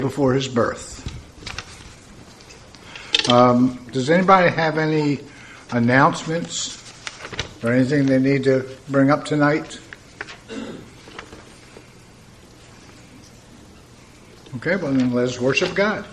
before his birth. Does anybody have any announcements or anything they need to bring up tonight? Okay, well then let's worship God.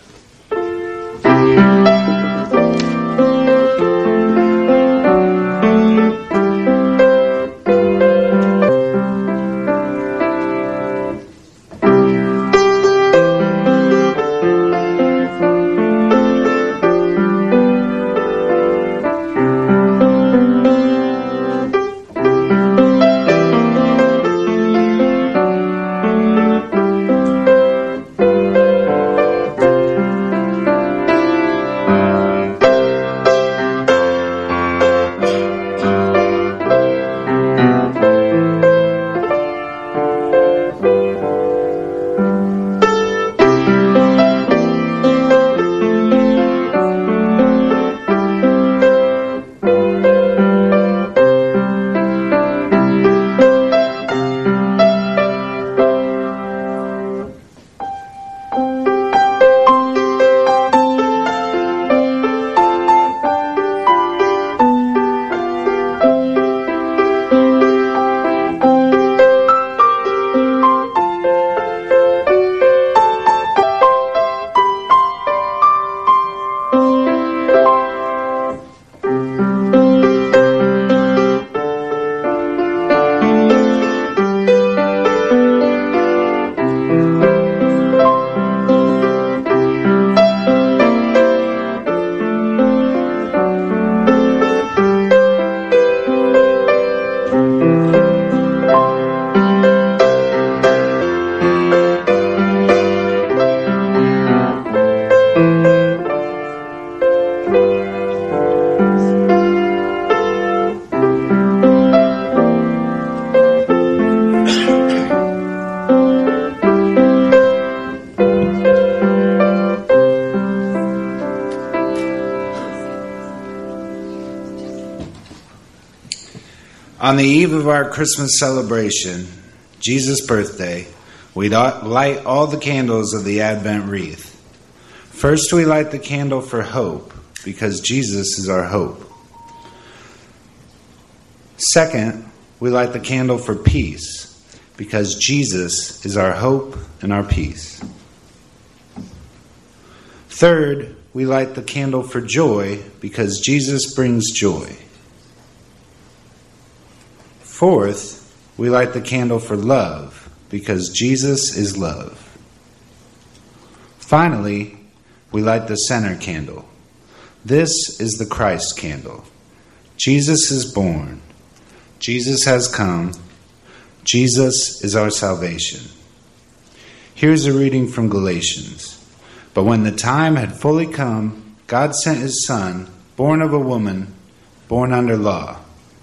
On the eve of our Christmas celebration, Jesus' birthday, we light all the candles of the Advent wreath. First, we light the candle for hope, because Jesus is our hope. Second, we light the candle for peace, because Jesus is our hope and our peace. Third, we light the candle for joy, because Jesus brings joy. Fourth, we light the candle for love, because Jesus is love. Finally, we light the center candle. This is the Christ candle. Jesus is born. Jesus has come. Jesus is our salvation. Here's a reading from Galatians. But when the time had fully come, God sent his Son, born of a woman, born under law.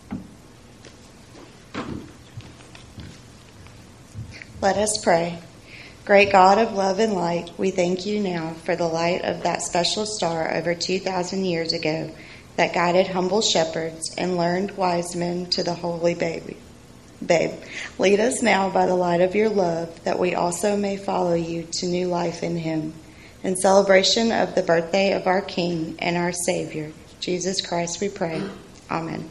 Let us pray. Great God of love and light, we thank you now for the light of that special star over 2,000 years ago that guided humble shepherds and learned wise men to the holy babe. Lead us now by the light of your love, that we also may follow you to new life in him. In celebration of the birthday of our King and our Savior, Jesus Christ, we pray. Amen.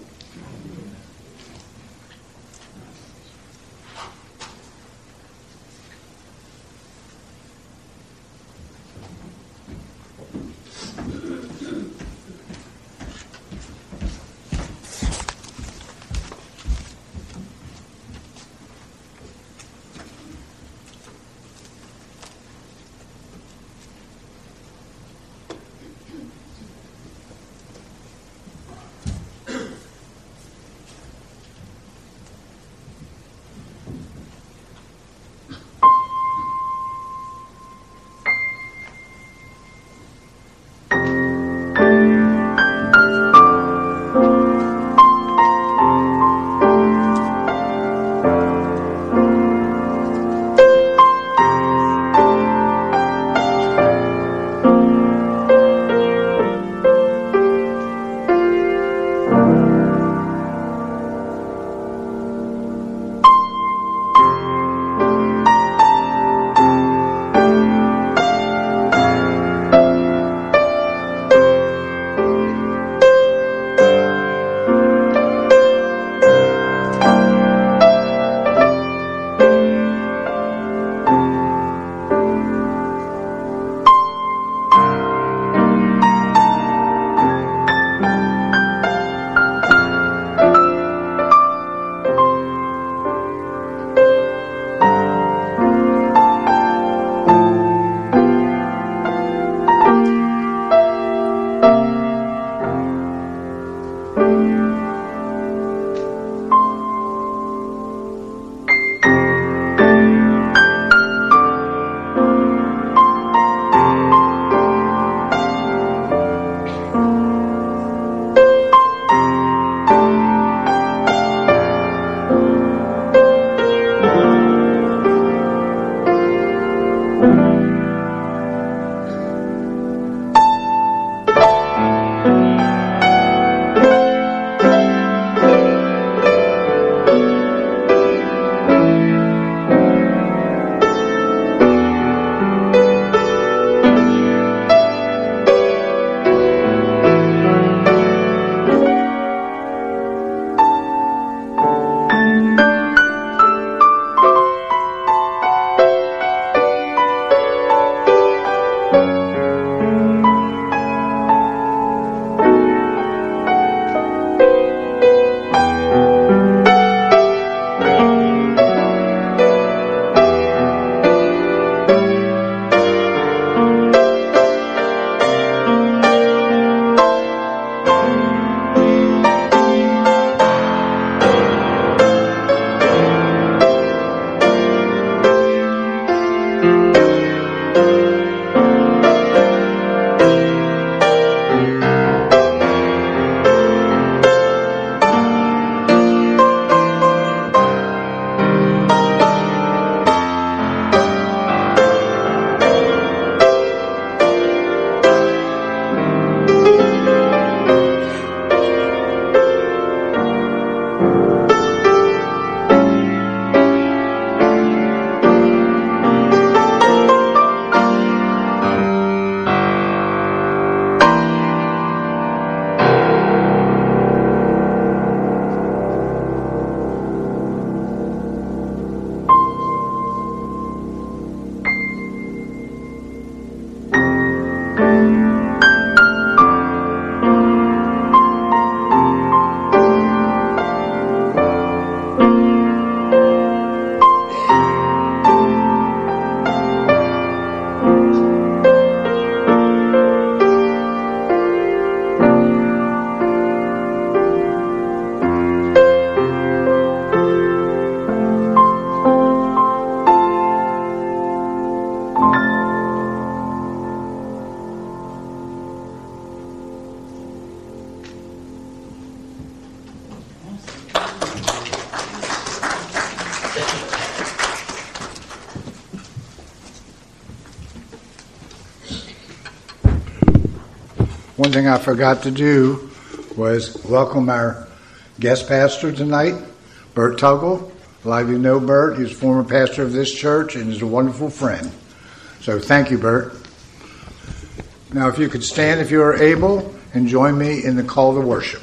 One thing I forgot to do was welcome our guest pastor tonight, Bert Tuggle. A lot of you know Bert. He's a former pastor of this church and is a wonderful friend. So thank you, Bert. Now, if you could stand if you are able and join me in the call to worship.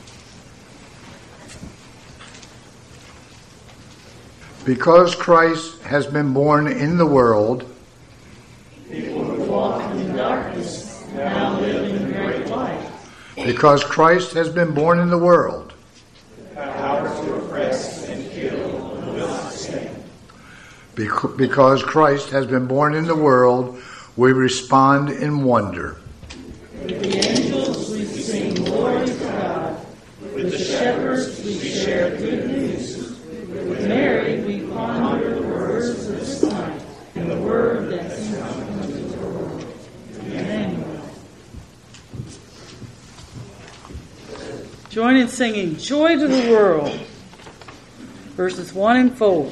Because Christ has been born in the world, people who walk in darkness now live in great light. Because Christ has been born in the world, The power to oppress and kill will not stand. because Christ has been born in the world, we respond in wonder. With the angels we sing glory to God. With the shepherds we share good news. With Mary we ponder the words of this night and the word that has come into the world. Emmanuel. Join in singing Joy to the World, verses 1 and 4.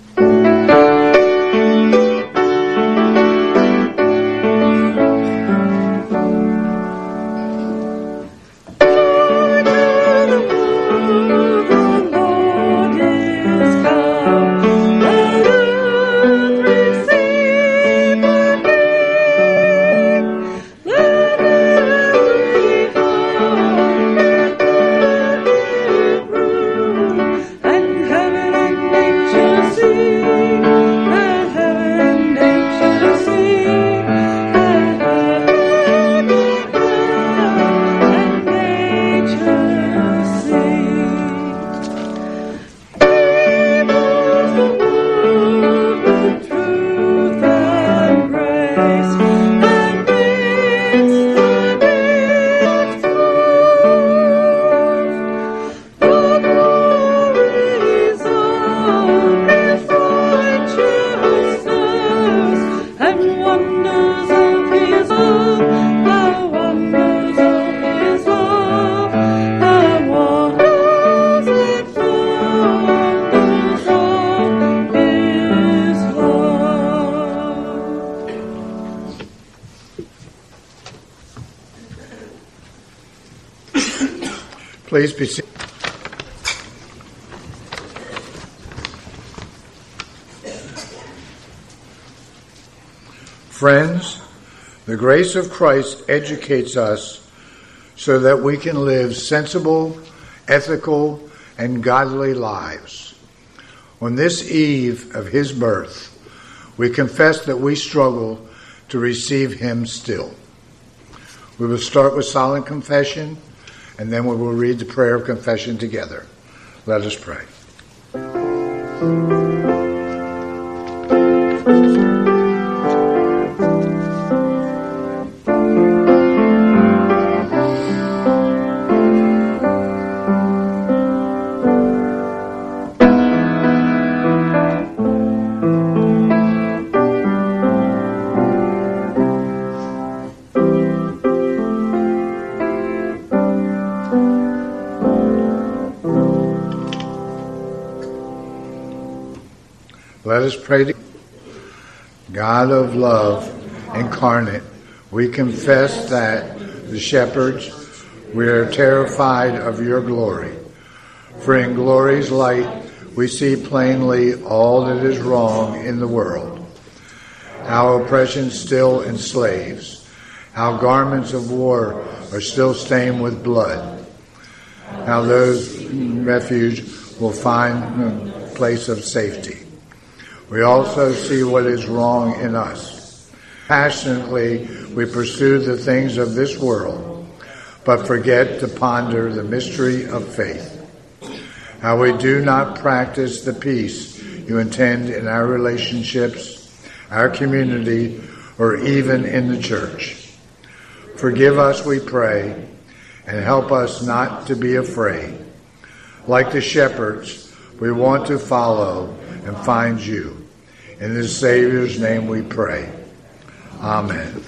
Please be seated. Friends, the grace of Christ educates us so that we can live sensible, ethical, and godly lives. On this eve of his birth, we confess that we struggle to receive him still. We will start with silent confession, and then we will read the prayer of confession together. Let us pray. Let us pray to God of love incarnate. We confess that, the shepherds, we are terrified of your glory. For in glory's light we see plainly all that is wrong in the world. How oppression still enslaves. How garments of war are still stained with blood. How those in refuge will find a place of safety. We also see what is wrong in us. Passionately, we pursue the things of this world, but forget to ponder the mystery of faith. How we do not practice the peace you intend in our relationships, our community, or even in the church. Forgive us, we pray, and help us not to be afraid. Like the shepherds, we want to follow and find you. In the Savior's name we pray. Amen.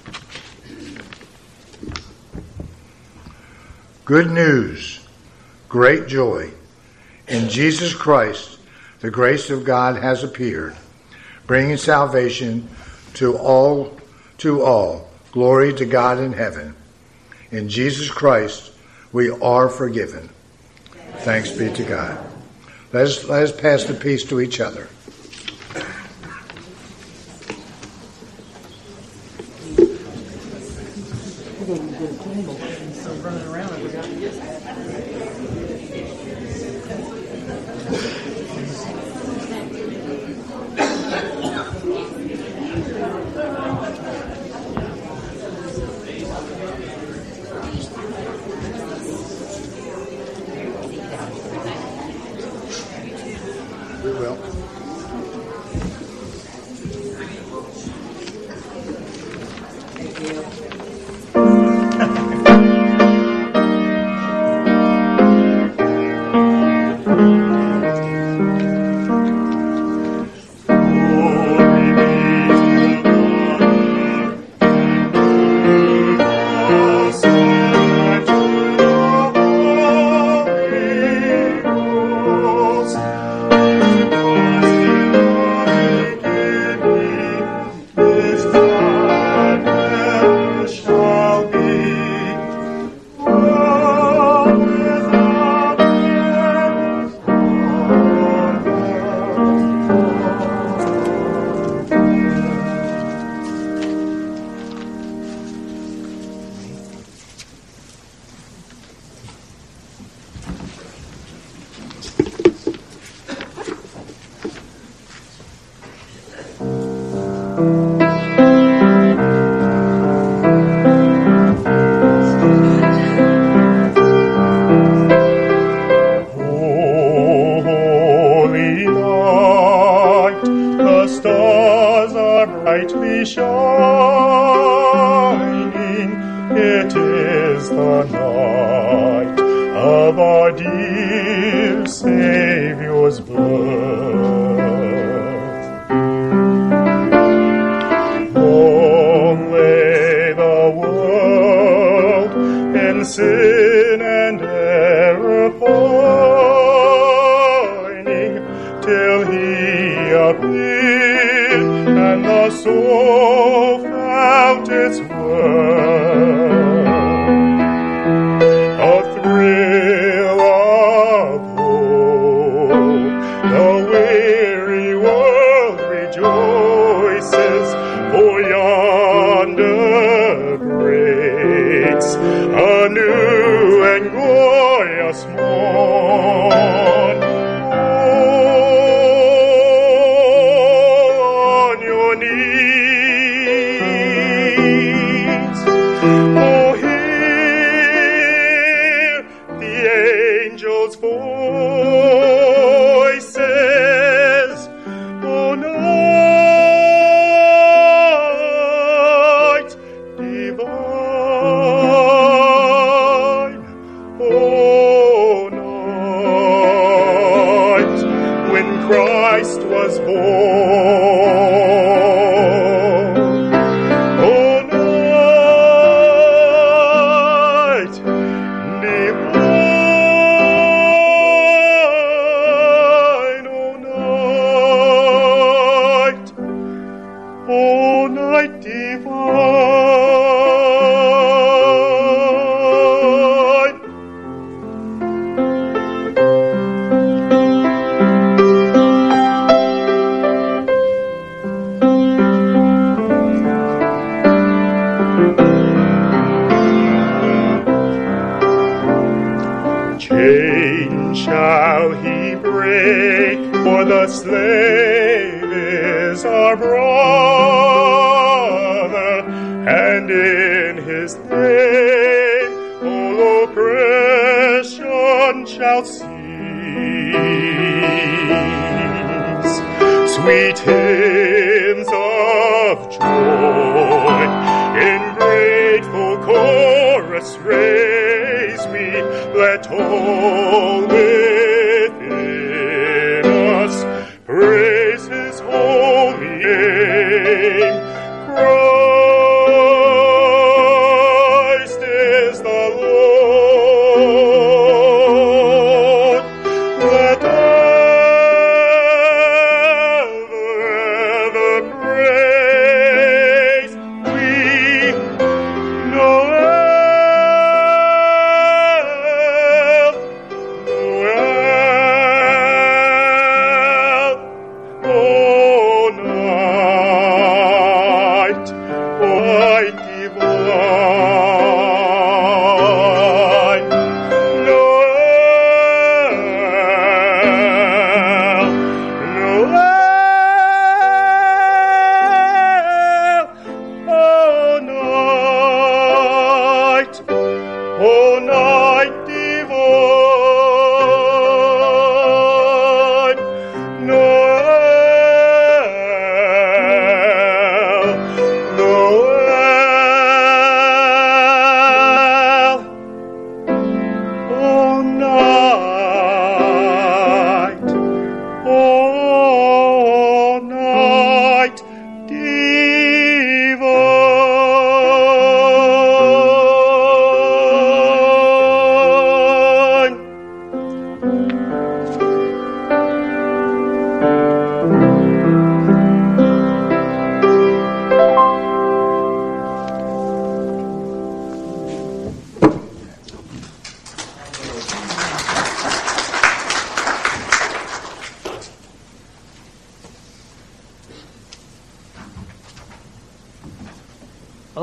Good news, great joy. In Jesus Christ, the grace of God has appeared, bringing salvation to all. Glory to God in heaven, In Jesus Christ, we are forgiven. Thanks be to God. Let us pass the peace to each other.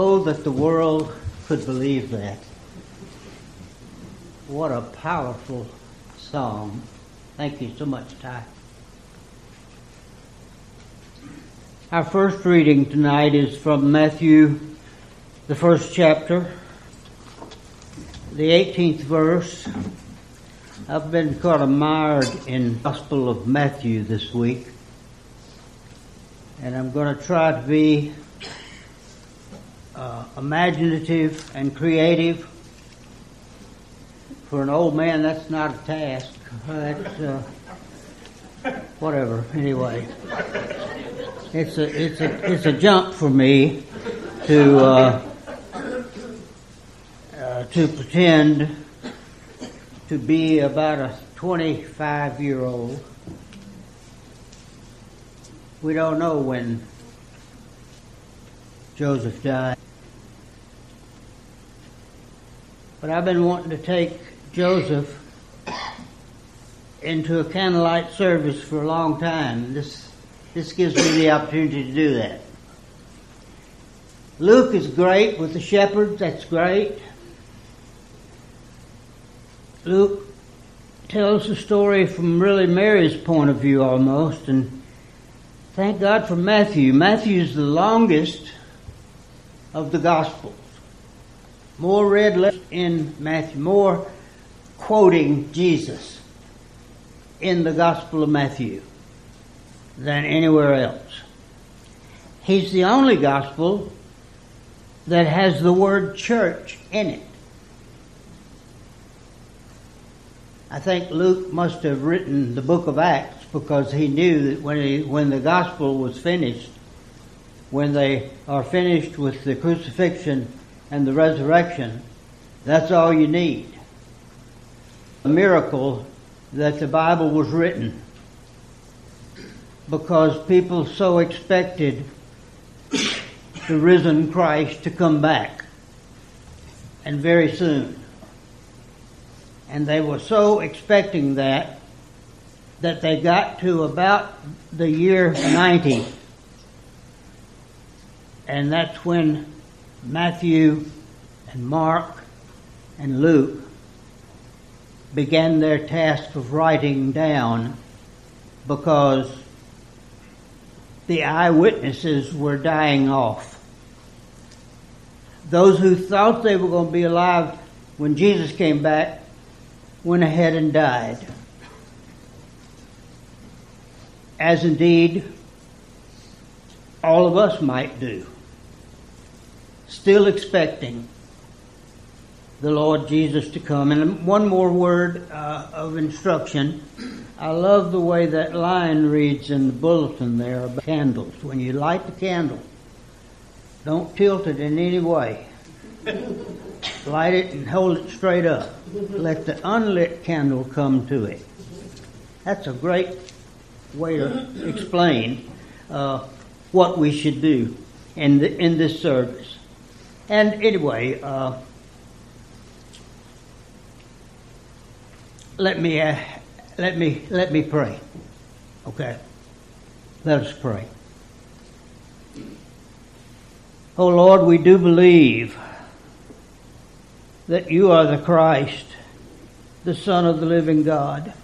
Oh, that the world could believe that. What a powerful song. Thank you so much, Ty. Our first reading tonight is from Matthew, the first chapter, the 18th verse. I've been kind of mired in the Gospel of Matthew this week, and I'm going to try to be imaginative and creative. For an old man, that's not a task. That's whatever. Anyway, it's a jump for me to pretend to be about a 25-year-old. We don't know when Joseph died. But I've been wanting to take Joseph into a candlelight service for a long time. This gives me the opportunity to do that. Luke is great with the shepherds. That's great. Luke tells the story from really Mary's point of view almost, and thank God for Matthew. Matthew's the longest of the Gospels. More red letters in Matthew, more quoting Jesus in the Gospel of Matthew than anywhere else. He's the only Gospel that has the word church in it. I think Luke must have written the book of Acts because he knew that when the Gospel was finished, when they are finished with the crucifixion and the resurrection, that's all you need. A miracle that the Bible was written because people so expected the risen Christ to come back, and very soon. And they were so expecting that they got to about the year 90. And that's when Matthew and Mark and Luke began their task of writing down, because the eyewitnesses were dying off. Those who thought they were going to be alive when Jesus came back went ahead and died. As indeed all of us might do. Still expecting the Lord Jesus to come. And one more word of instruction. I love the way that line reads in the bulletin there about candles. When you light the candle, don't tilt it in any way. Light it and hold it straight up. Let the unlit candle come to it. That's a great way to explain what we should do in this service. And anyway, let me pray. Okay, let us pray. Oh Lord, we do believe that you are the Christ, the Son of the living God.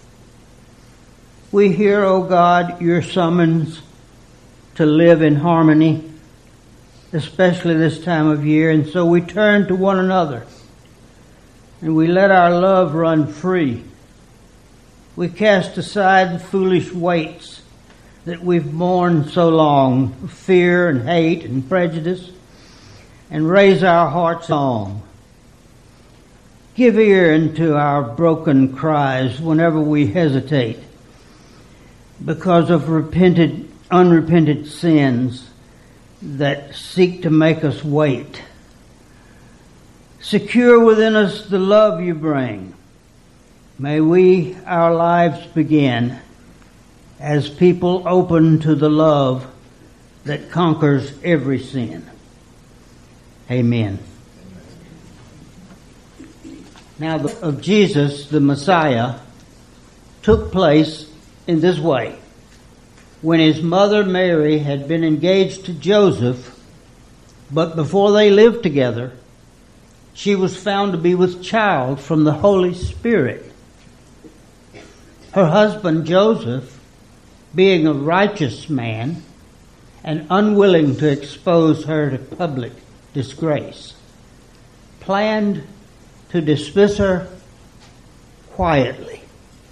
We hear, O God, your summons to live in harmony, especially this time of year, and so we turn to one another and we let our love run free. We cast aside the foolish weights that we've borne so long, fear and hate and prejudice, and raise our hearts song. Give ear unto our broken cries whenever we hesitate because of unrepented sins that seek to make us wait. Secure within us the love you bring. May we, our lives begin as people open to the love that conquers every sin. Amen. Now, of Jesus, the Messiah, took place in this way. When his mother Mary had been engaged to Joseph, But before they lived together, she was found to be with child from the Holy Spirit. Her husband Joseph, being a righteous man and unwilling to expose her to public disgrace, planned to dismiss her quietly.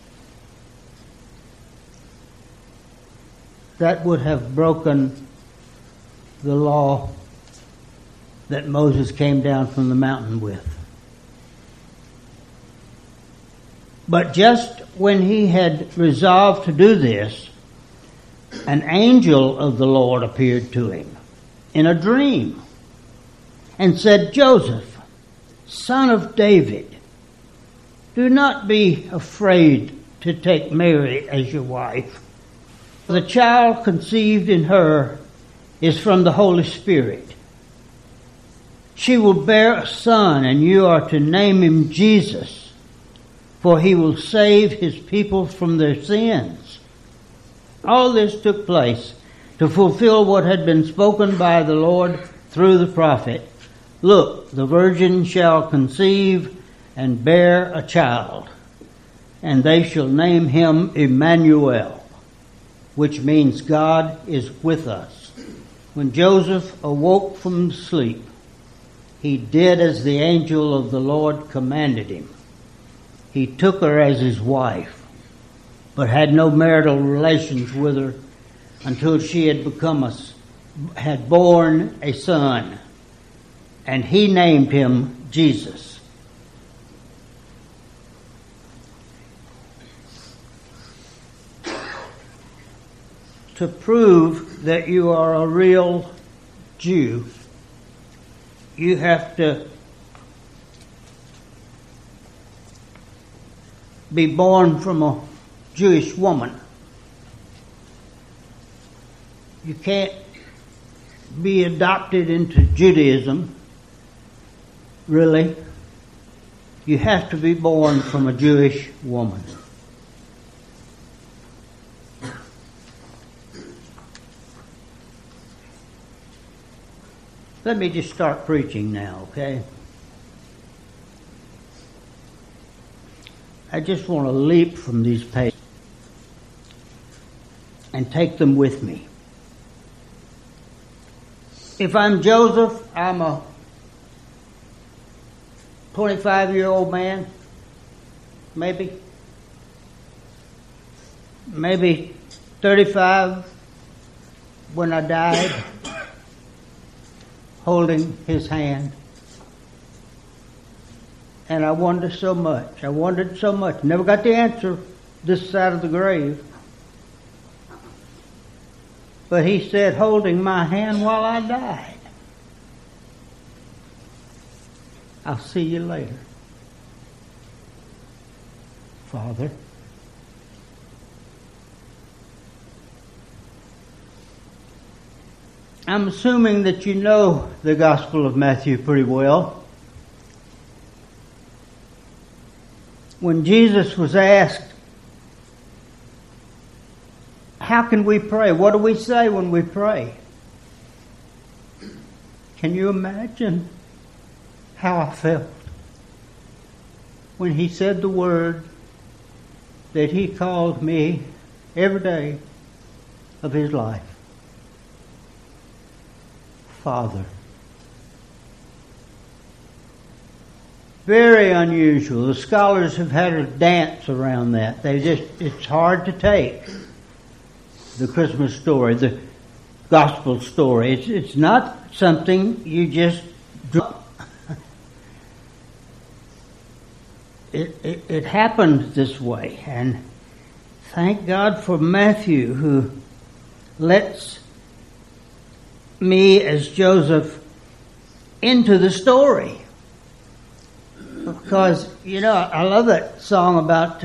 That would have broken the law that Moses came down from the mountain with. But just when he had resolved to do this, an angel of the Lord appeared to him in a dream and said, "Joseph, son of David, do not be afraid to take Mary as your wife. The child conceived in her is from the Holy Spirit. She will bear a son, and you are to name him Jesus, for he will save his people from their sins." All this took place to fulfill what had been spoken by the Lord through the prophet. "Look, the virgin shall conceive and bear a child, and they shall name him Emmanuel," which means God is with us. When Joseph awoke from sleep, he did as the angel of the Lord commanded him. He took her as his wife, but had no marital relations with her until she had borne a son, and he named him Jesus. To prove that you are a real Jew, you have to be born from a Jewish woman. You can't be adopted into Judaism, really. You have to be born from a Jewish woman. Let me just start preaching now, okay? I just want to leap from these pages and take them with me. If I'm Joseph, I'm a 25-year-old man, maybe 35 when I died, holding his hand. And I wondered so much. Never got the answer this side of the grave. But he said, holding my hand while I died, "I'll see you later, Father." I'm assuming that you know the Gospel of Matthew pretty well. When Jesus was asked, "How can we pray? What do we say when we pray?" Can you imagine how I felt when he said the word that he called me every day of his life? Father. Very unusual. The scholars have had a dance around that. It's hard to take the Christmas story, the gospel story. It's not something you just drop. It happened this way, and thank God for Matthew, who lets me as Joseph into the story. Because, I love that song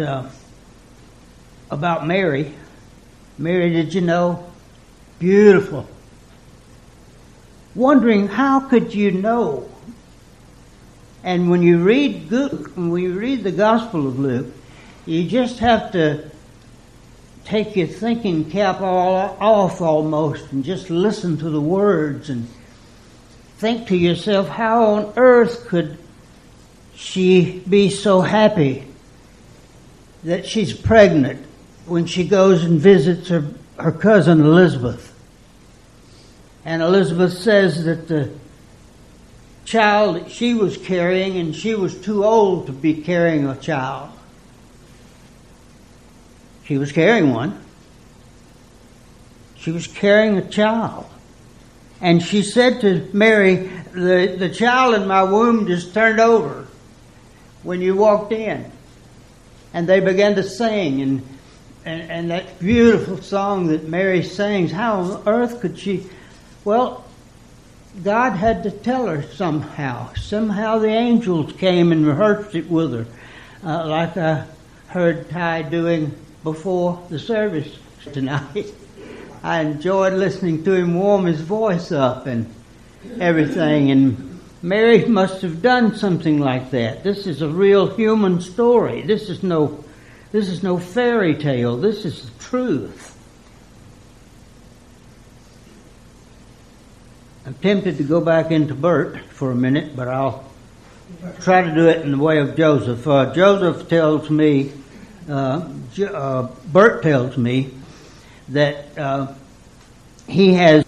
about Mary. Mary, did you know? Beautiful. Wondering, how could you know? And when you read the Gospel of Luke, you just have to take your thinking cap all off almost and just listen to the words and think to yourself, how on earth could she be so happy that she's pregnant when she goes and visits her cousin Elizabeth? And Elizabeth says that the child that she was carrying, and she was too old to be carrying a child. She was carrying one. She was carrying a child. And she said to Mary, the child in my womb just turned over when you walked in. And they began to sing, and that beautiful song that Mary sings, how on earth could she? Well, God had to tell her somehow. Somehow the angels came and rehearsed it with her, like I heard Ty doing before the service tonight. I enjoyed listening to him warm his voice up and everything. And Mary must have done something like that. This is a real human story. This is no fairy tale. This is the truth. I'm tempted to go back into Bert for a minute, but I'll try to do it in the way of Joseph. Joseph tells me, Bert tells me that he has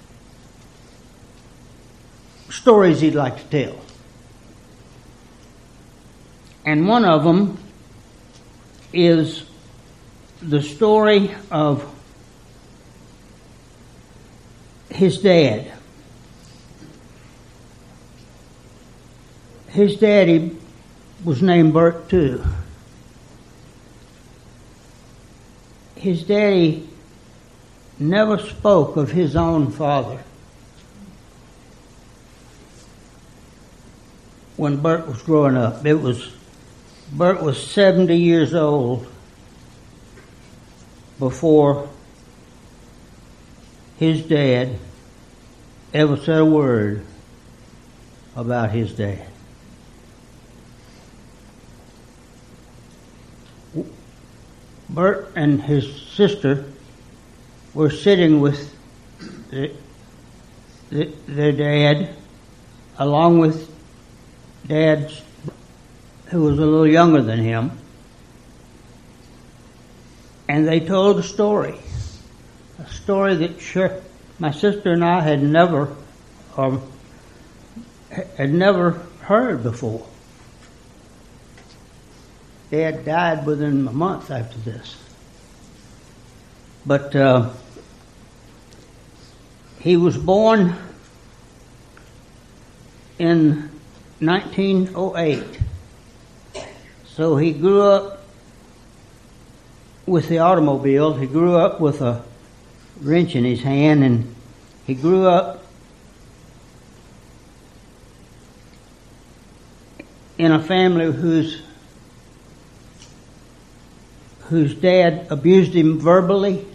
stories he'd like to tell. And one of them is the story of his dad. His daddy was named Bert too. His daddy never spoke of his own father when Bert was growing up. Bert was 70 years old before his dad ever said a word about his dad. Bert and his sister were sitting with their dad, along with Dad's, who was a little younger than him, and they told a story that my sister and I had never heard before. Dad died within a month after this. But he was born in 1908. So he grew up with the automobile. He grew up with a wrench in his hand, and he grew up in a family whose dad abused him verbally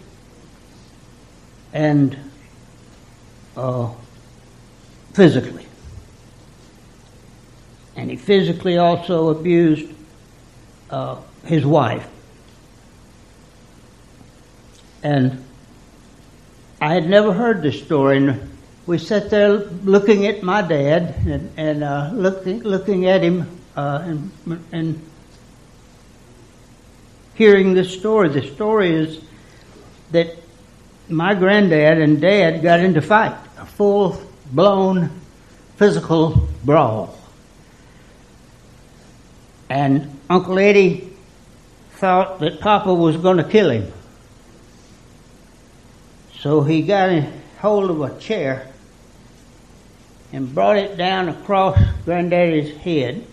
and physically. And he physically also abused his wife. And I had never heard this story, and we sat there looking at my dad and looking at him and hearing this story. The story is that my granddad and Dad got into a fight, a full-blown physical brawl. And Uncle Eddie thought that Papa was going to kill him. So he got a hold of a chair and brought it down across Granddaddy's head,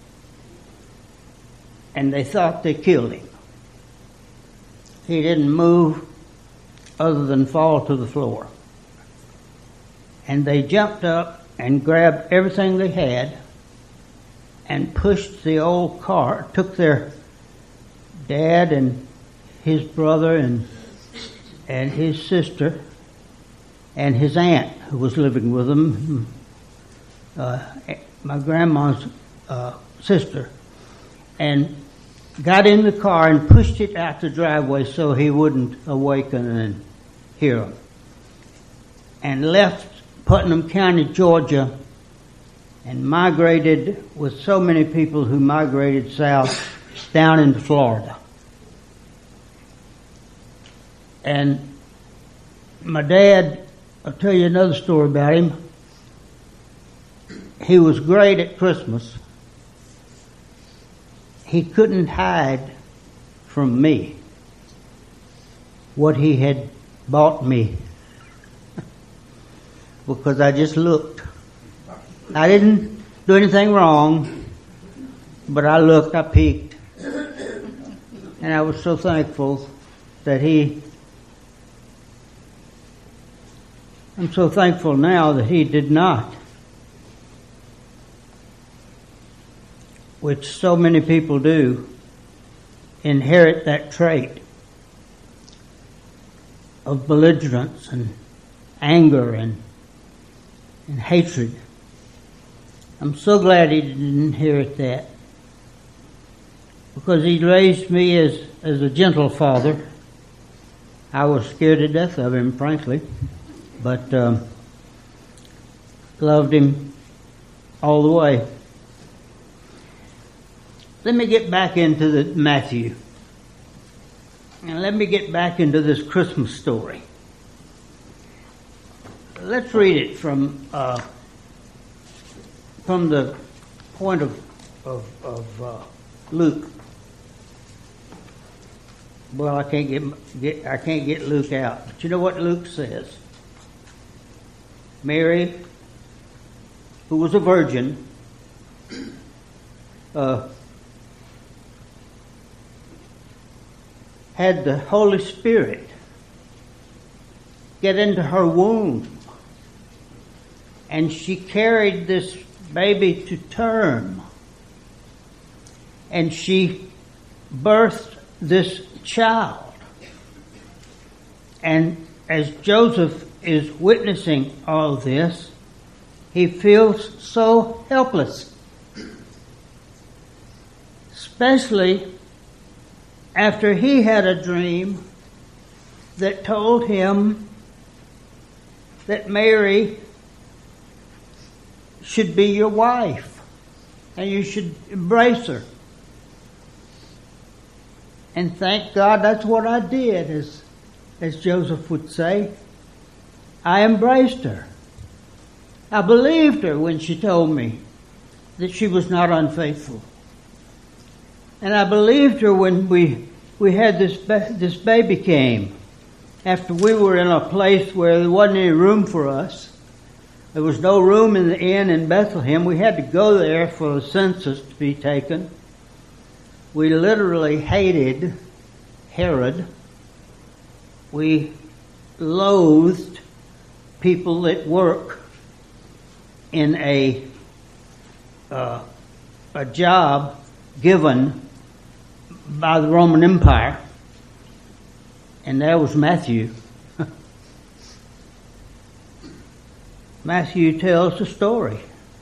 and they thought they killed him. He didn't move other than fall to the floor. And they jumped up and grabbed everything they had and pushed the old car, took their dad and his brother and his sister and his aunt who was living with them, my grandma's sister, and got in the car and pushed it out the driveway so he wouldn't awaken and hear them. And left Putnam County, Georgia and migrated with so many people who migrated south down into Florida. And my dad, I'll tell you another story about him. He was great at Christmas. He couldn't hide from me what he had bought me because I just looked. I didn't do anything wrong, but I looked, I peeked, and I was so thankful that I'm so thankful now that he did not, which so many people do, inherit that trait of belligerence and anger and hatred. I'm so glad he didn't inherit that, because he raised me as a gentle father. I was scared to death of him, frankly, but loved him all the way. Let me get back into the Matthew. And let me get back into this Christmas story. Let's read it from the point of Luke. Well, I can't get Luke out. But you know what Luke says? Mary, who was a virgin, had the Holy Spirit get into her womb, and she carried this baby to term, and she birthed this child. And as Joseph is witnessing all this, he feels so helpless, especially after he had a dream that told him that Mary should be your wife and you should embrace her. And thank God that's what I did, as Joseph would say. I embraced her. I believed her when she told me that she was not unfaithful. And I believed her when we had this baby came. After we were in a place where there wasn't any room for us. There was no room in the inn in Bethlehem. We had to go there for the census to be taken. We literally hated Herod. We loathed people that work in a job given by the Roman Empire, and there was Matthew. Matthew tells the story,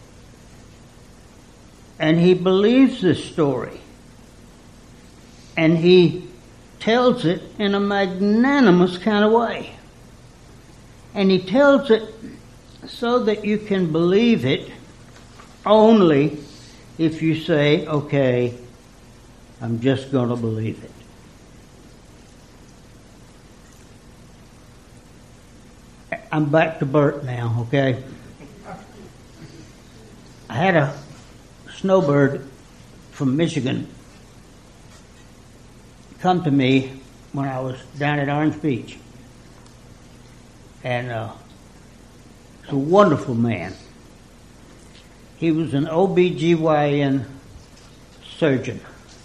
and he believes this story, and he tells it in a magnanimous kind of way, and he tells it so that you can believe it only if you say, okay, I'm just going to believe it. I'm back to Bert now, okay? I had a snowbird from Michigan come to me when I was down at Orange Beach. And he's a wonderful man. He was an OBGYN surgeon.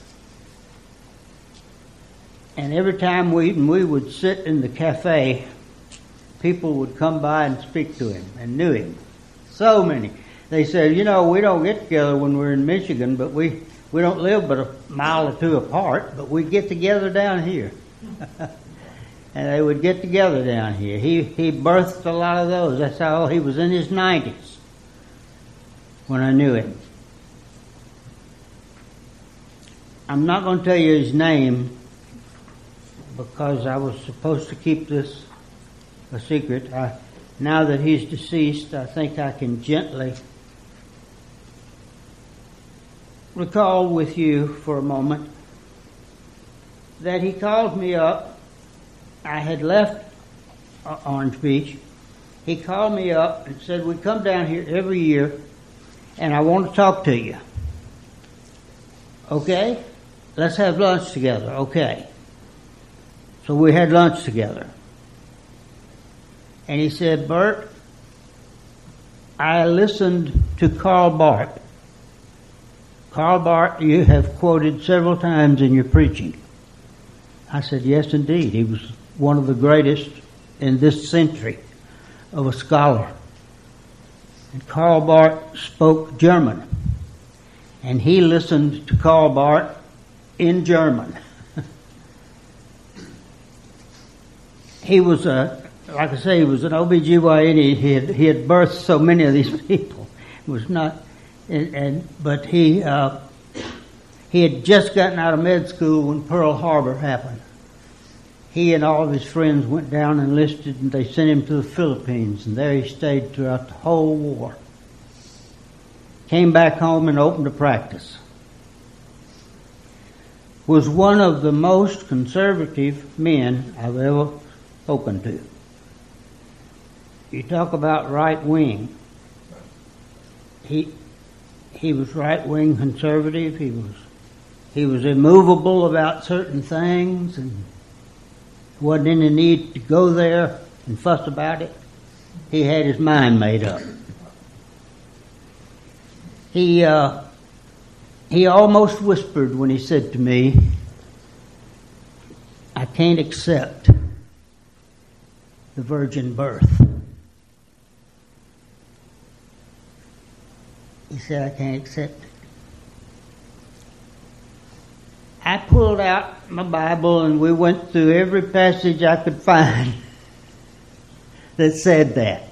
And every time we would sit in the cafe, people would come by and speak to him and knew him. So many. They said, you know, we don't get together when we're in Michigan, but we don't live but a mile or two apart, but we get together down here. And they would get together down here. He birthed a lot of those. That's how he was in his 90s when I knew him. I'm not going to tell you his name because I was supposed to keep this a secret. Now that he's deceased, I think I can gently recall with you for a moment that he called me up. I had left Orange Beach. He called me up and said, "We come down here every year, and I want to talk to you. Okay? Let's have lunch together." Okay. So we had lunch together. And he said, "Bert, I listened to Karl Barth. Karl Barth you have quoted several times in your preaching." I said, "Yes, indeed. He was one of the greatest in this century of a scholar." And Karl Barth spoke German. And he listened to Karl Barth in German. He was like I say, he was an OBGYN. He had birthed so many of these people. It was not, but he had just gotten out of med school when Pearl Harbor happened. He and all of his friends went down and enlisted, and they sent him to the Philippines, and there he stayed throughout the whole war. Came back home and opened a practice. Was one of the most conservative men I've ever spoken to. You talk about right wing. He was right wing conservative. He was immovable about certain things, and wasn't any need to go there and fuss about it. He had his mind made up. He almost whispered when he said to me, "I can't accept the virgin birth." He said, "I can't accept it." I pulled out my Bible and we went through every passage I could find that said that.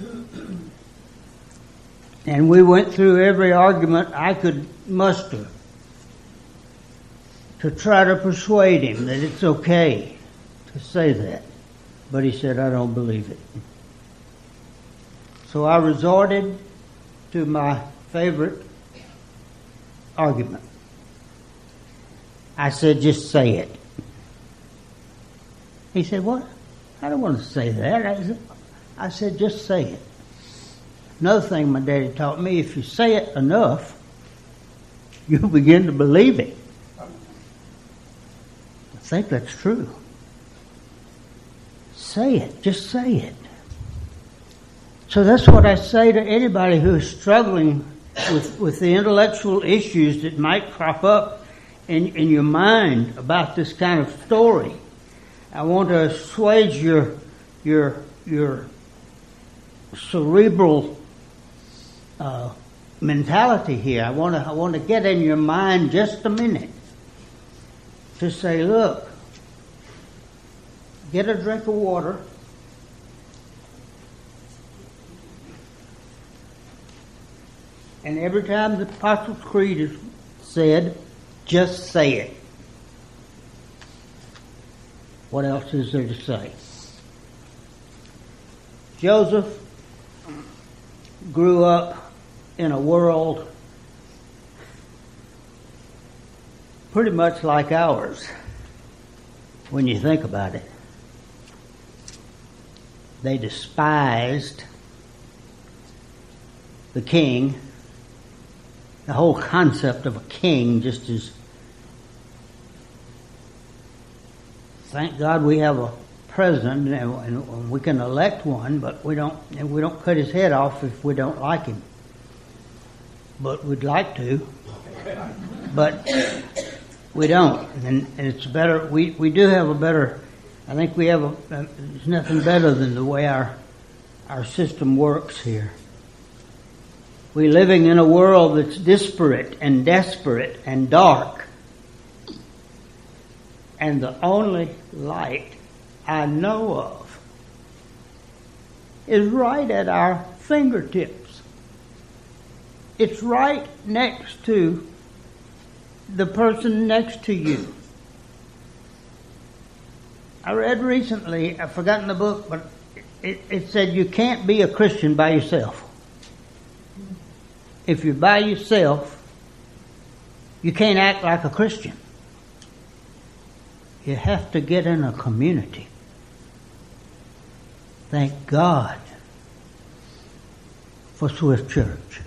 And we went through every argument I could muster to try to persuade him that it's okay to say that. But he said, "I don't believe it." So I resorted to my favorite argument. I said, "Just say it." He said, "What? I don't want to say that." I said, "Just say it." Another thing my daddy taught me, if you say it enough, you'll begin to believe it. I think that's true. Say it. Just say it. So that's what I say to anybody who is struggling with the intellectual issues that might crop up in your mind about this kind of story. I want to assuage your cerebral mentality here. I want to get in your mind just a minute to say, look, get a drink of water. And every time the Apostles' Creed is said, just say it. What else is there to say? Joseph grew up in a world pretty much like ours, when you think about it. They despised the king. The whole concept of a king just is... Thank God we have a president and we can elect one, but we don't cut his head off if we don't like him. But we'd like to. But we don't. And it's better, we do have a better, I think we have there's nothing better than the way our system works here. We're living in a world that's disparate and desperate and dark. And the only light I know of is right at our fingertips. It's right next to the person next to you. I read recently, I've forgotten the book, but it said you can't be a Christian by yourself. If you're by yourself, You can't act like a Christian. You have to get in a community. Thank God for Swift Church.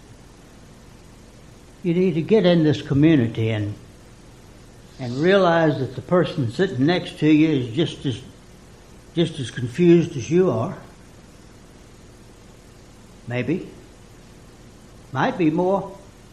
You need to get in this community and realize that the person sitting next to you is just as confused as you are. Maybe. Might be more.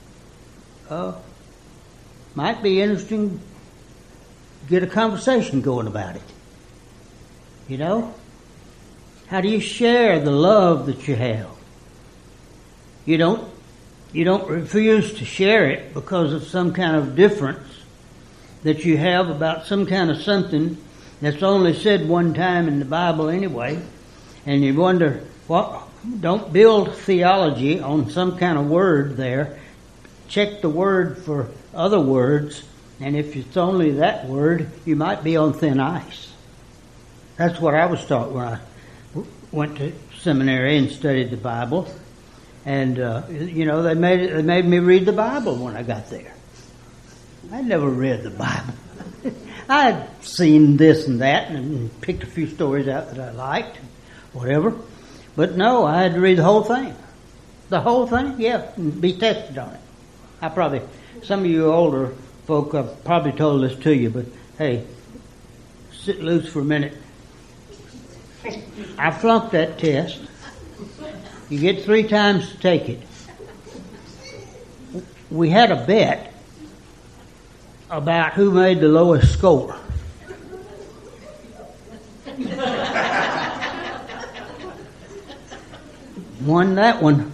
Might be interesting to get a conversation going about it. You know? How do you share the love that you have? You don't refuse to share it because of some kind of difference that you have about some kind of something that's only said one time in the Bible anyway, and you wonder, don't build theology on some kind of word there. Check the word for other words, and if it's only that word, you might be on thin ice. That's what I was taught when I went to seminary and studied the Bible. And, they made me read the Bible when I got there. I never read the Bible. I had seen this and that and picked a few stories out that I liked, whatever. But no, I had to read the whole thing. The whole thing? Yeah, and be tested on it. Some of you older folk, I've probably told this to you, but hey, sit loose for a minute. I flunked that test. You get 3 times to take it. We had a bet about who made the lowest score. Won that one.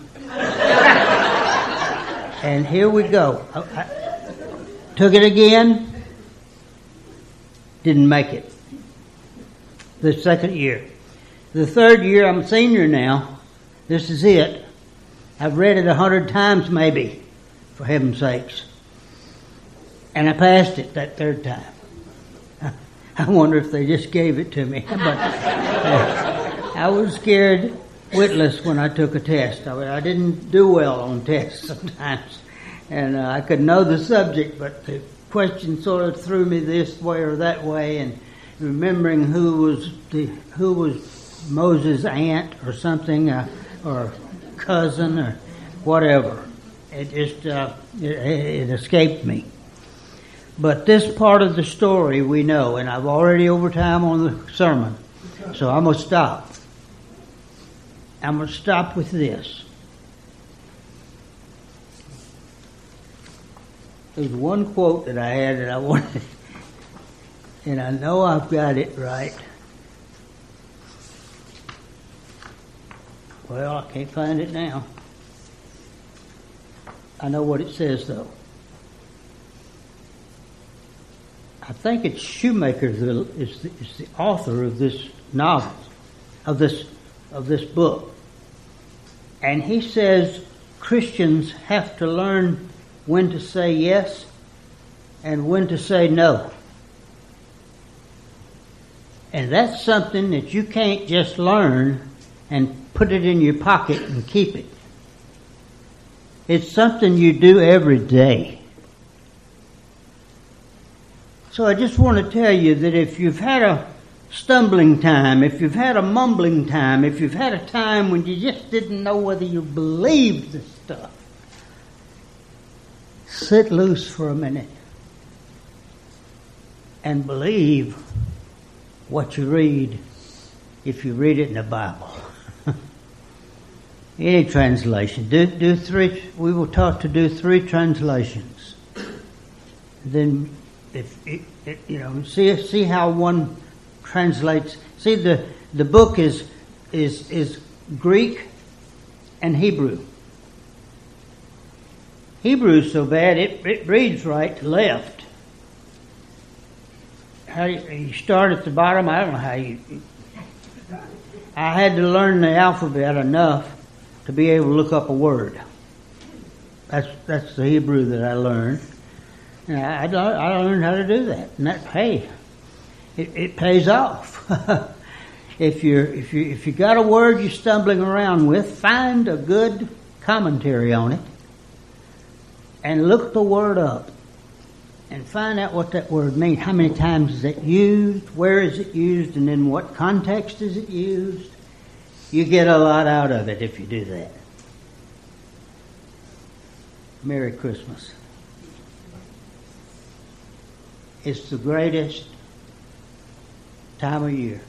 And here we go. I took it again. Didn't make it. The second year. The third year, I'm a senior now. This is it. I've read it 100 times maybe, for heaven's sakes. And I passed it that third time. I wonder if they just gave it to me. But I was scared witless when I took a test. I didn't do well on tests sometimes. And I could know the subject, but the question sort of threw me this way or that way. And remembering who was Moses' aunt or something, or cousin or whatever. It just it escaped me. But this part of the story we know, and I've already over time on the sermon, so I'm going to stop. I'm going to stop with this. There's one quote that I had that I wanted, and I know I've got it right. Well, I can't find it now. I know what it says, though. I think it's Shoemaker is the author of this novel, of this book. And he says Christians have to learn when to say yes and when to say no. And that's something that you can't just learn and put it in your pocket and keep it. It's something you do every day. So I just want to tell you that if you've had a stumbling time, if you've had a mumbling time, if you've had a time when you just didn't know whether you believed this stuff, sit loose for a minute and believe what you read if you read it in the Bible. Any translation. Do 3. We were taught to do 3 translations. Then, see how one translates. See, the book is Greek and Hebrew. Hebrew's so bad it reads right to left. How you start at the bottom? I don't know how you. I had to learn the alphabet enough to be able to look up a word. That's the Hebrew that I learned. And I learned how to do that. And it pays off. If you got a word you're stumbling around with, find a good commentary on it and look the word up and find out what that word means. How many times is it used? Where is it used? And in what context is it used? You get a lot out of it if you do that. Merry Christmas. It's the greatest time of year.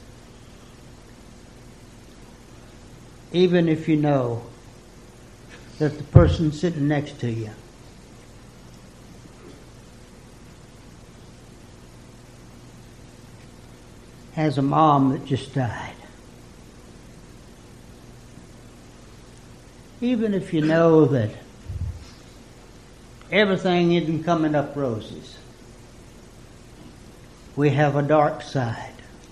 Even if you know that the person sitting next to you has a mom that just died. Even if you know that everything isn't coming up roses, we have a dark side.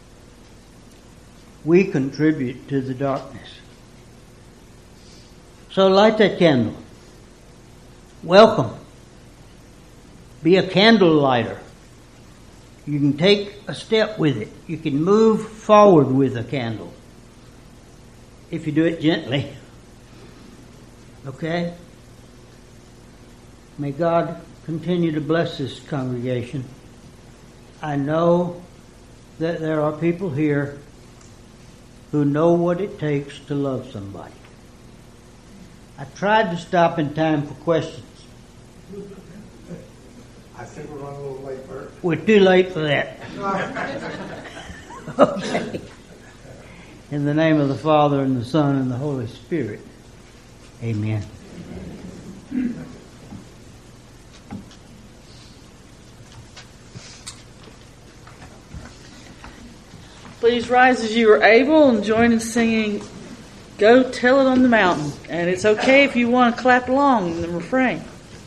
We contribute to the darkness. So light that candle. Welcome. Be a candle lighter. You can take a step with it. You can move forward with a candle. If you do it gently. Okay? May God continue to bless this congregation. I know that there are people here who know what it takes to love somebody. I tried to stop in time for questions. I think we're running a little late, Bert. We're too late for that. Okay. In the name of the Father, and the Son, and the Holy Spirit. Amen. Please rise as you are able and join in singing Go Tell It on the Mountain. And it's okay if you want to clap along in the refrain.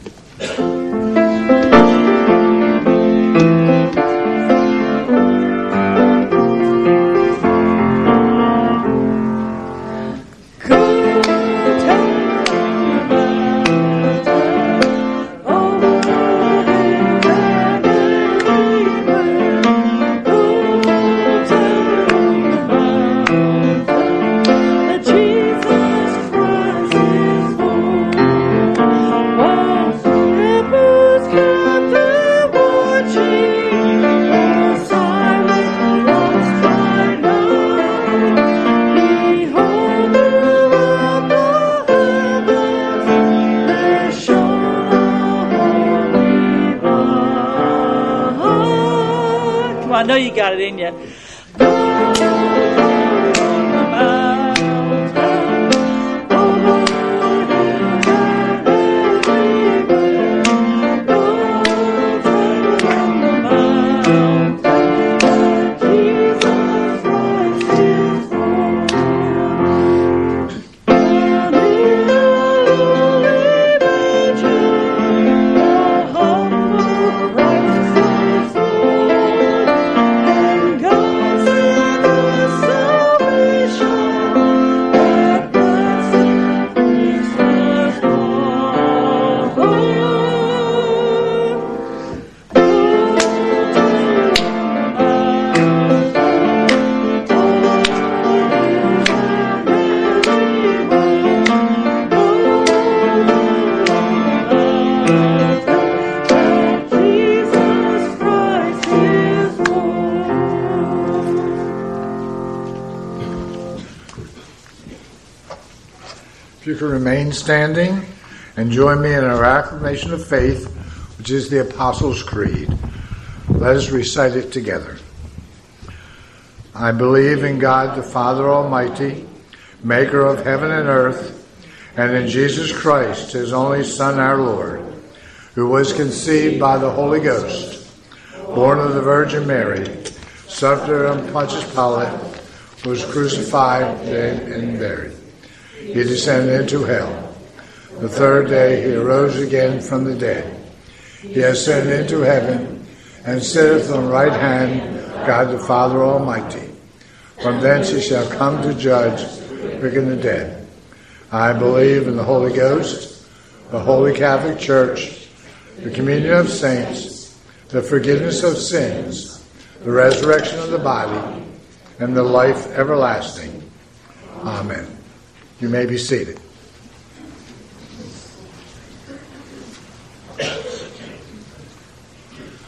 I know you got it in you. If you can remain standing and join me in our affirmation of faith, which is the Apostles' Creed. Let us recite it together. I believe in God the Father Almighty, maker of heaven and earth, and in Jesus Christ, his only Son, our Lord, who was conceived by the Holy Ghost, born of the Virgin Mary, suffered under Pontius Pilate, was crucified, dead, and buried. He descended into hell. The third day he arose again from the dead. He ascended into heaven and sitteth on the right hand of God the Father Almighty. From thence he shall come to judge the quick and the dead. I believe in the Holy Ghost, the Holy Catholic Church, the communion of saints, the forgiveness of sins, the resurrection of the body, and the life everlasting. Amen. You may be seated.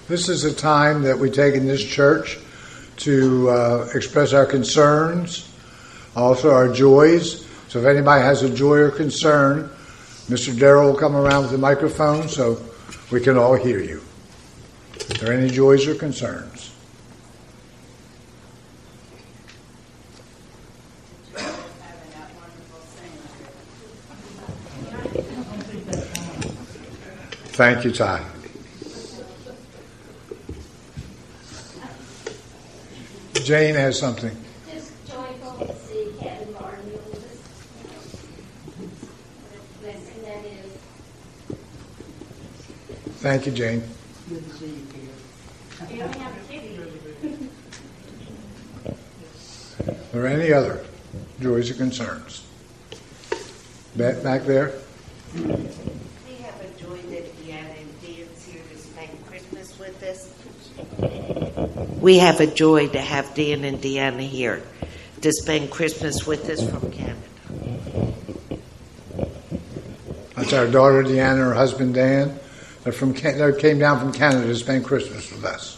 This is a time that we take in this church to express our concerns, also our joys. So if anybody has a joy or concern, Mr. Darrell will come around with the microphone so we can all hear you. Are there any joys or concerns? Thank you, Ty. Jane has something. Just joyful to see Kevin Barnhill with us. What a blessing that is. Thank you, Jane. Good to see you, Peter. You don't have a kitty. Are there any other joys or concerns? Back there? We have a joy that Deanna and Dan's here to spend Christmas with us. We have a joy to have Dan and Deanna here to spend Christmas with us from Canada. That's our daughter Deanna, her husband Dan. They came down from Canada to spend Christmas with us.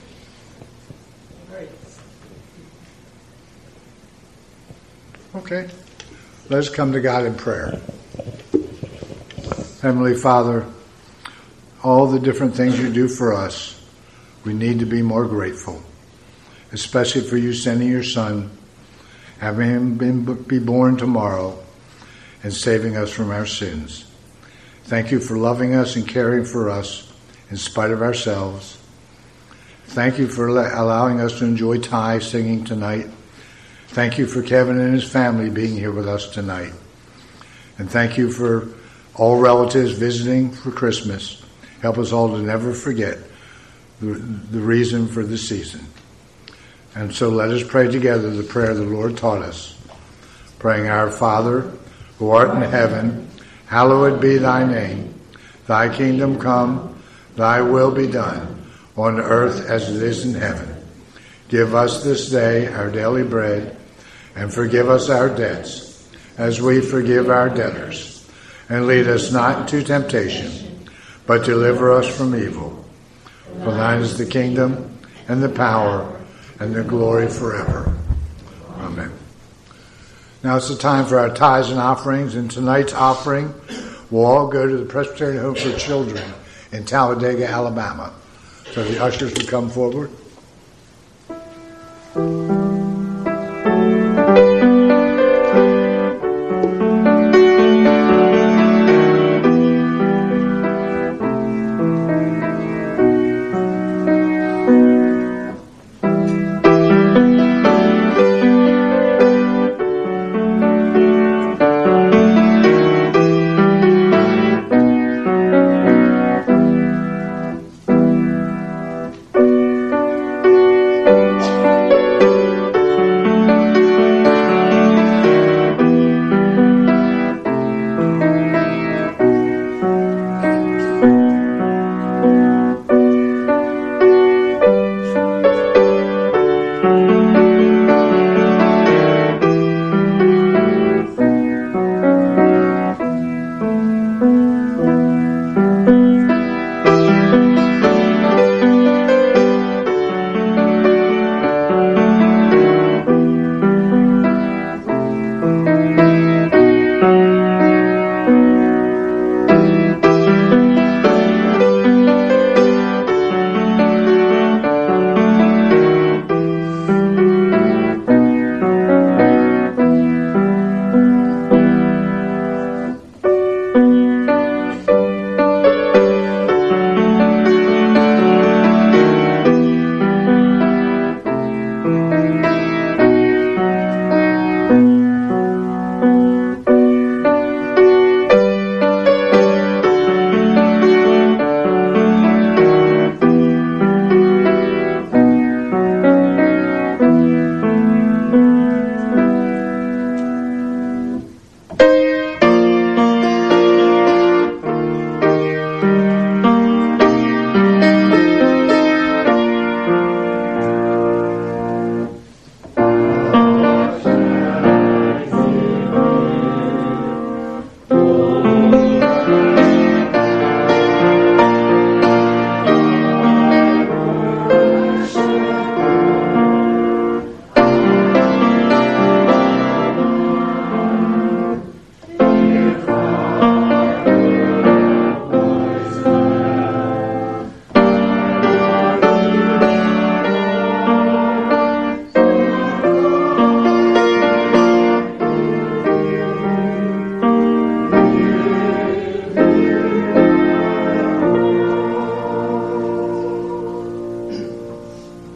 Okay. Let's come to God in prayer. Heavenly Father, all the different things you do for us, we need to be more grateful, especially for you sending your Son, having him be born tomorrow, and saving us from our sins. Thank you for loving us and caring for us in spite of ourselves. Thank you for allowing us to enjoy Ty singing tonight. Thank you for Kevin and his family being here with us tonight. And thank you for all relatives visiting for Christmas. Help us all to never forget the reason for the season. And so let us pray together the prayer the Lord taught us. Praying, Our Father, who art in heaven, hallowed be thy name. Thy kingdom come, thy will be done, on earth as it is in heaven. Give us this day our daily bread, and forgive us our debts, as we forgive our debtors. And lead us not into temptation, but deliver us from evil. For thine is the kingdom, and the power, and the glory forever. Amen. Now it's the time for our tithes and offerings, and tonight's offering will all go to the Presbyterian Home for Children in Talladega, Alabama. So the ushers would come forward.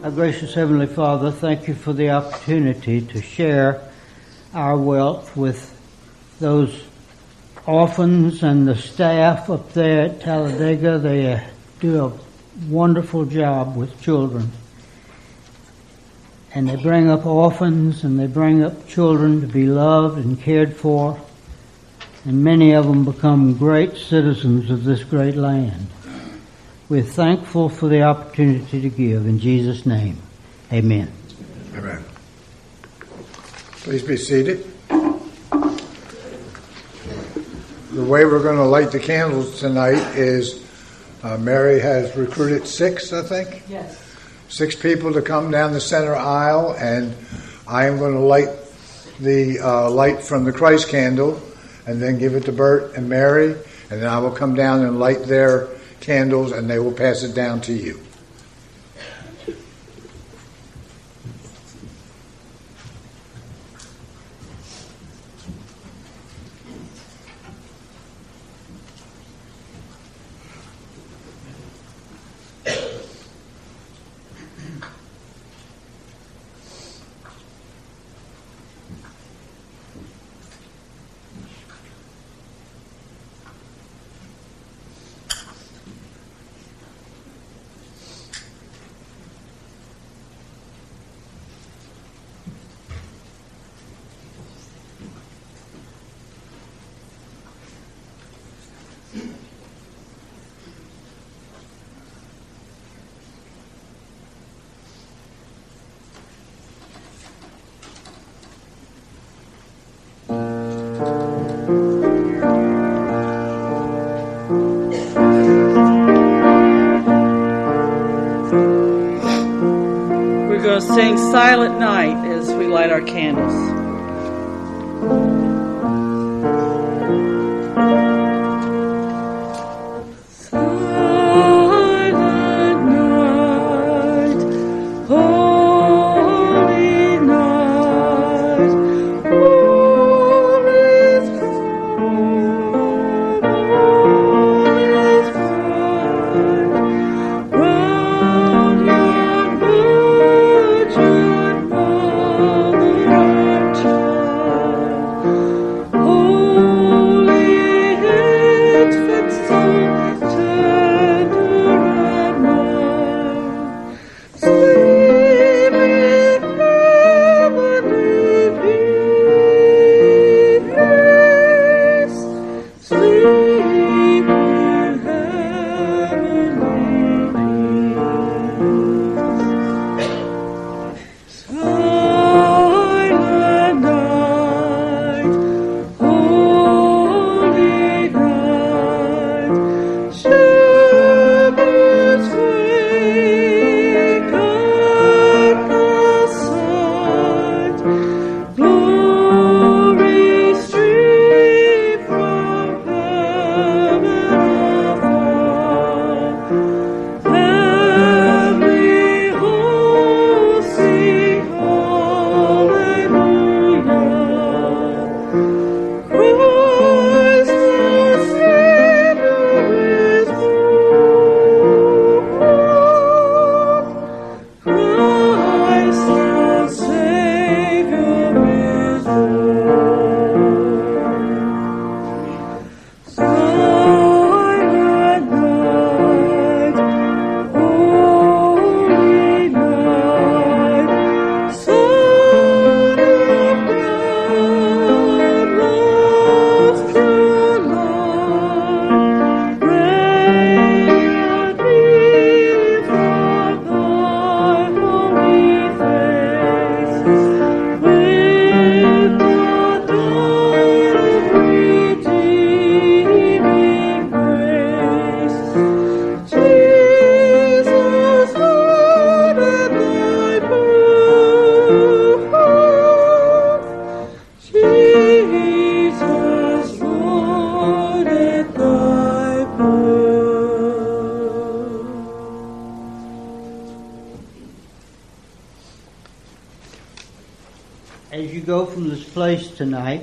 Our gracious Heavenly Father, thank you for the opportunity to share our wealth with those orphans and the staff up there at Talladega. They do a wonderful job with children. And they bring up orphans and they bring up children to be loved and cared for. And many of them become great citizens of this great land. We're thankful for the opportunity to give. In Jesus' name, amen. Amen. Please be seated. The way we're going to light the candles tonight is Mary has recruited 6, I think? Yes. 6 people to come down the center aisle, and I am going to light the light from the Christ candle and then give it to Bert and Mary, and then I will come down and light their candles, and they will pass it down to you. We're going to sing Silent Night as we light our candles. As you go from this place tonight,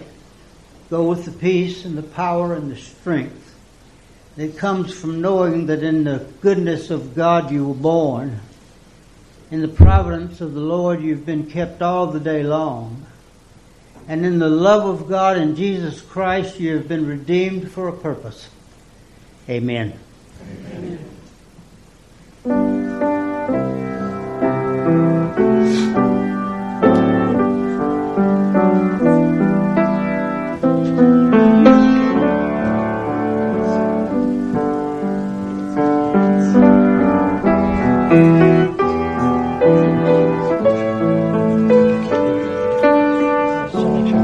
go with the peace and the power and the strength that comes from knowing that in the goodness of God you were born, In the providence of the Lord, you've been kept all the day long. And in the love of God and Jesus Christ, you have been redeemed for a purpose. Amen.